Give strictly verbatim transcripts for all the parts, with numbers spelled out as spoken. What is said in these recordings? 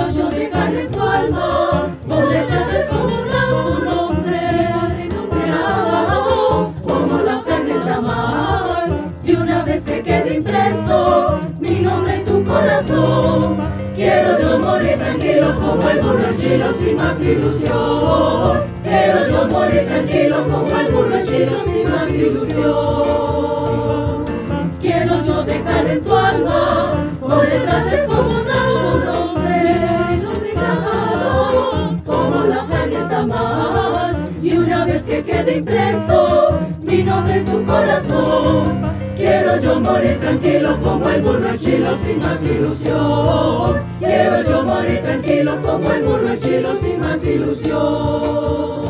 yo dejar en tu alma con letras descomunal tu nombre, grabado como la hoja en el tamal. Y una vez que quede impreso mi nombre en tu corazón, quiero yo morir tranquilo como el burro el chilo sin más ilusión. Quiero yo morir tranquilo como el burro el chilo sin más ilusión. Quiero yo dejar en tu alma con letras descomunal tu nombre, grabado como la hoja en el tamal. Y una vez que quede impreso mi nombre en tu corazón, quiero yo morir tranquilo como el burro el chilo sin más ilusión. Quiero yo morir tranquilo como el burro el chilo sin más ilusión.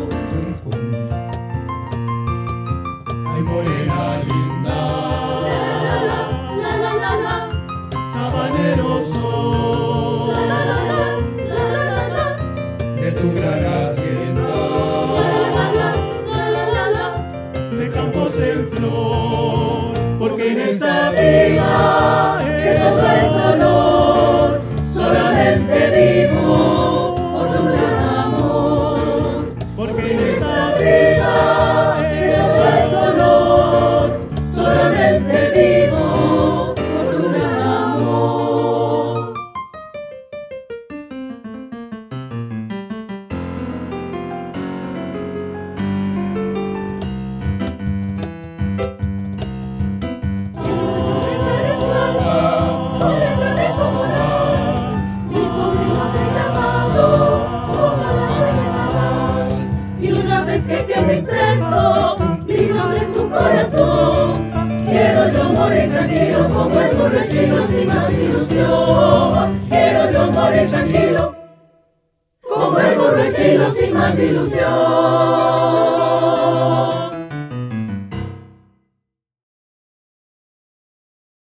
Ay, morena linda, La la la la, sabanero soy la la la la, la la la la, de tu gran hacienda, la la la la, de campos en flor, porque en esta vida que todo es dolor, solamente vivo por tu gran amor. porque en esta Vida, que todo es dolor, solamente vivo por tu gran amor. Con letra descomunal, mi pobre nombre grabado como la hoja en el tamal. Y una vez que quede impreso mi nombre en tu corazón, quiero yo morir tranquilo como el burro el chilo sin más ilusión. Quiero yo morir tranquilo como el burro el chilo sin más ilusión.